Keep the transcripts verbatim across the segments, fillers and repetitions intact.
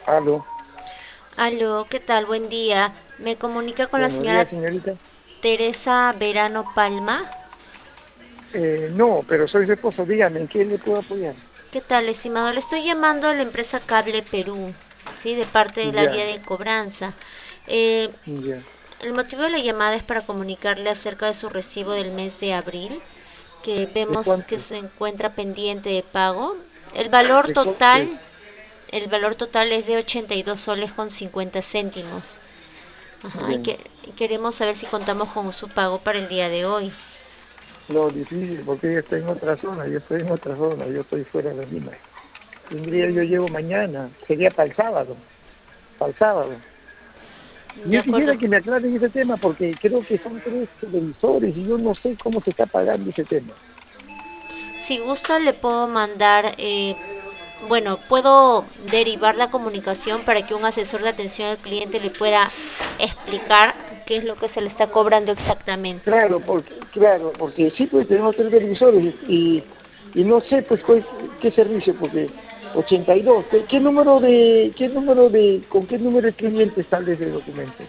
Aló, Aló, ¿qué tal? Buen día. Me comunica con la buenos días, señora señorita. Teresa Verano Palma. Eh, no, pero soy su esposo. Dígame, ¿en qué le puedo apoyar? ¿Qué tal, estimado? Le estoy llamando a la empresa Cable Perú, ¿sí? De parte del área Ya, de cobranza. Eh, ya. el motivo de la llamada es para comunicarle acerca de su recibo del mes de abril, que ¿De vemos que cuánto? se encuentra pendiente de pago. El valor ¿De cuánto es? total, el valor total es de ochenta y dos soles con cincuenta céntimos. Ajá, y Ya. que queremos saber si contamos con su pago para el día de hoy. No, difícil, porque ella está en otra zona, yo estoy en otra zona, yo estoy fuera de Lima. Tendría, yo llego mañana, sería para el sábado, para el sábado. De Yo acuerdo. quisiera que me aclaren ese tema, porque creo que son tres televisores y yo no sé cómo se está pagando ese tema. Si gusta, le puedo mandar, eh, bueno, puedo derivar la comunicación para que un asesor de atención al cliente le pueda explicar qué es lo que se le está cobrando exactamente. Claro, porque, claro, porque sí, pues tenemos tres televisores y, y no sé, pues, cuál- qué servicio, porque ochenta y dos, ¿qué, qué número de, qué número de, con qué número de cliente sale ese documento?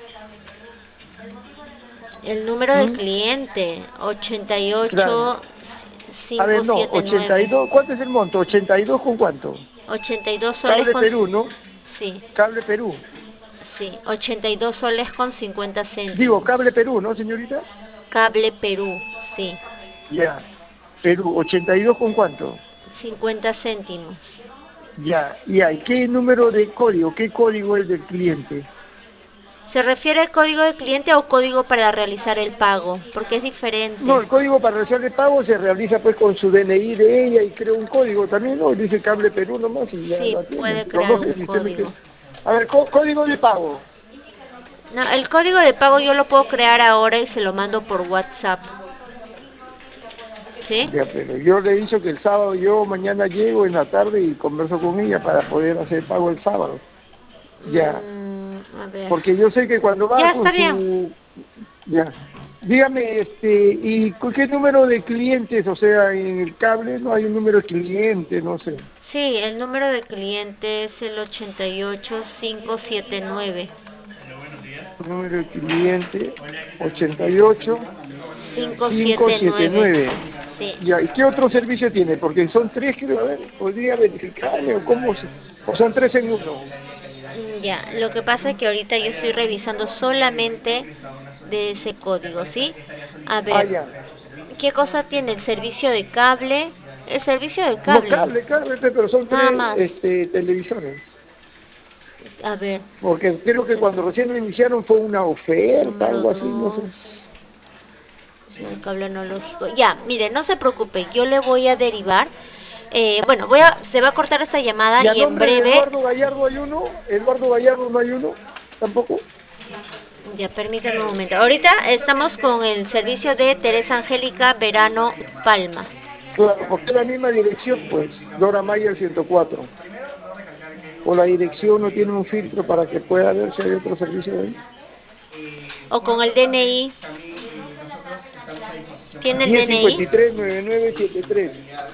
El número del ¿Mm? cliente, Claro. A ver, no, ochenta y ochenta y ocho cinco siete nueve. dos, ¿cuánto es el monto? Ochenta y dos con cuánto? ochenta y dos soles Cable con... Perú, ¿no? Sí, Cable Perú. sí, ochenta y dos soles con cincuenta Digo, céntimos. Cable Perú, ¿no, señorita? Cable Perú, sí, Ya. Perú, ochenta y dos con cuánto? cincuenta céntimos. Ya, ya. ¿Y qué número de código? ¿Qué código es del cliente? ¿Se refiere al código de cliente o código para realizar el pago? Porque es No, diferente. el código para realizar el pago se realiza pues con su D N I de ella y creo un código también, ¿no? Dice Cable Perú nomás y ya Sí, lo atienden. puede Pero crear no sé un si usted me quiere... código. A ver, có- código de pago. No, el código de pago yo lo puedo crear ahora y se lo mando por WhatsApp. ¿Sí? Ya, pero yo le he dicho que el sábado yo mañana llego en la tarde y converso con ella para poder hacer pago el sábado. Ya, Mm, a ver. porque yo sé que cuando va Ya con está bien. su... Ya. Dígame, este, ¿y con qué número de clientes? O sea, en el cable no hay un número de cliente, no sé. Sí, el número de cliente es el ochenta y ocho cinco siete nueve. Número de cliente ochenta y ocho cinco cinco siete siete nueve. nueve Sí. Ya, ¿y qué otro servicio tiene? Porque son tres, quiero a ver, podría verificarme o cómo, se- o son tres en uno. Mm, Ya, lo que pasa es que ahorita yo estoy revisando solamente de ese código, ¿sí? A Ah, ver, ya. ¿qué cosa tiene el servicio de cable? El servicio de No, cable, cable, cable, pe- pero son nada tres más. este, televisores. A ver, Porque creo que cuando recién lo iniciaron fue una oferta, número algo así, no sé. dos, el cable analógico. Ya, mire, no se preocupe, yo le voy a derivar. Eh, bueno, voy a, se va a cortar esta llamada ¿Y a y en nombre de breve, Eduardo Gallardo hay uno? ¿Eduardo Gallardo no hay uno? ¿Tampoco? ya permítame un momento. Ahorita estamos con el servicio de Teresa Angélica Verano Palma. Claro, porque es la misma dirección, pues, Dora Mayer ciento cuatro. O la dirección no tiene un filtro para que pueda ver si hay otro servicio de ahí. O con el D N I. ¿Tiene el diez cincuenta D N I? y tres noventa y nueve setenta y tres.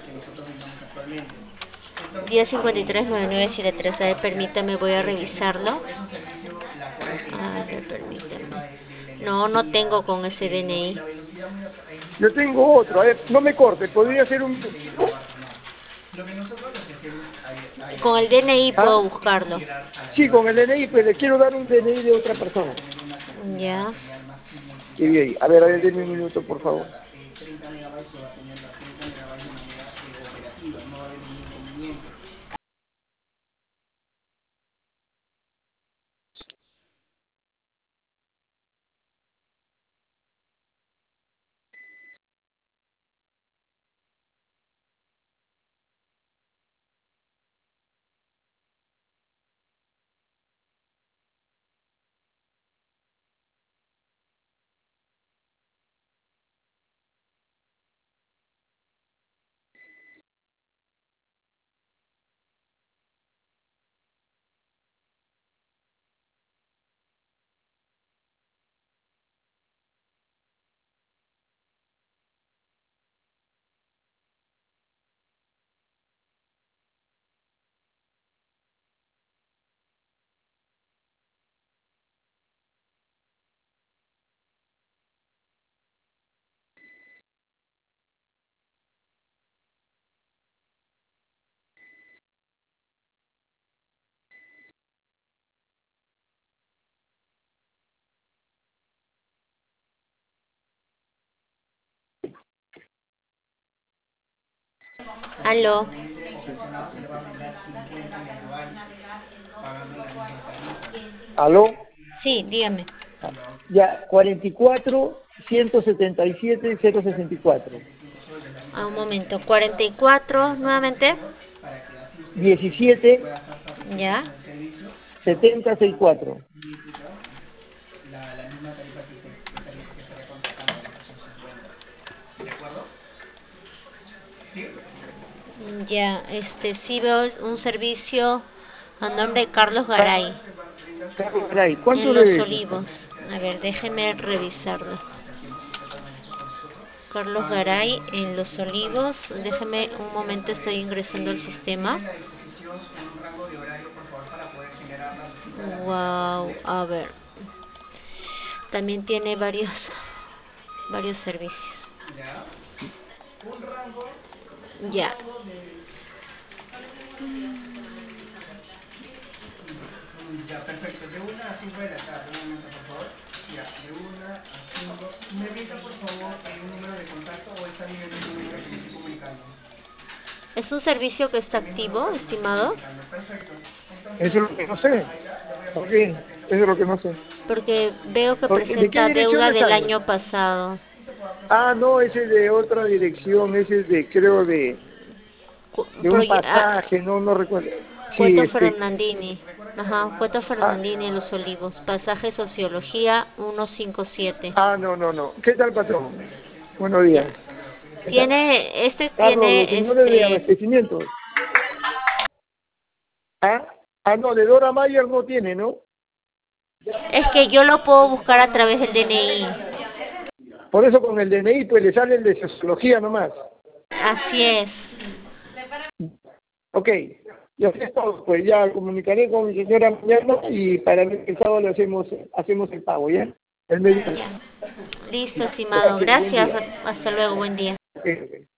diez cincuenta y tres nueve nueve siete tres. A ver, permítame, voy a revisarlo. A ver, permítame. No, no tengo con ese D N I. Yo tengo otro, a ver, no me corte, ¿podría ser un minutito? Con el D N I ¿Ah? puedo buscarlo. Sí, con el D N I, pues le quiero dar un D N I de otra persona. Ya. Y de ahí, a ver, a ver, denme un minuto, por favor. Aló. ¿Aló? Sí, dígame. Ya, cuarenta y cuatro, ciento setenta y siete, cero sesenta y cuatro. A un momento. cuarenta y cuatro, nuevamente. diecisiete, Ya. setenta, sesenta y cuatro. Ya, este, sí veo un servicio a nombre de Carlos Garay, Carlos Garay, ¿cuánto en Los debe eso? Olivos. A ver, déjeme revisarlo. Carlos Garay, en Los Olivos. Déjeme un momento, estoy ingresando al sistema. Wow, a ver. También tiene varios, varios servicios. Ya. Ya, perfecto. De una a cinco de la tarde, un momento, por favor. Ya, de una a cinco. ¿Me brinda, por favor, eh, un número de contacto o está bien el número que me estoy comunicando? ¿Es un servicio que está activo, estimado? Perfecto. Eso es lo que no sé. ¿Por qué? Eso es lo que no sé. Porque veo que ¿Por- ¿De qué presenta dirección deuda me del sale? año pasado. Ah, no, ese es de otra dirección, ese es de, creo, de, Cu- de un proye- ah, pasaje, no, no recuerdo. Sí, Cueto este, Fernandini. Ajá, Cueto ah, Fernandini en Los Olivos. Pasaje Sociología ciento cincuenta y siete. ah, no, no, no. ¿Qué tal, patrón? Buenos Ya. días. ¿Qué tal? Tiene, este Carlos, los tiene, señores de este, abastecimiento. Ah, ah, no, de Dora Mayer no tiene, ¿no? es que yo lo puedo buscar a través del D N I. Por eso con el D N I, pues le sale el de sociología nomás. Así es. Ok, y así es todo, pues ya comunicaré con mi señora mañana y para el sábado le hacemos, hacemos el pago, ¿ya? El medio. Ya. Listo, estimado. Gracias, buen Gracias. día. Hasta luego. Buen día. Ok, ok.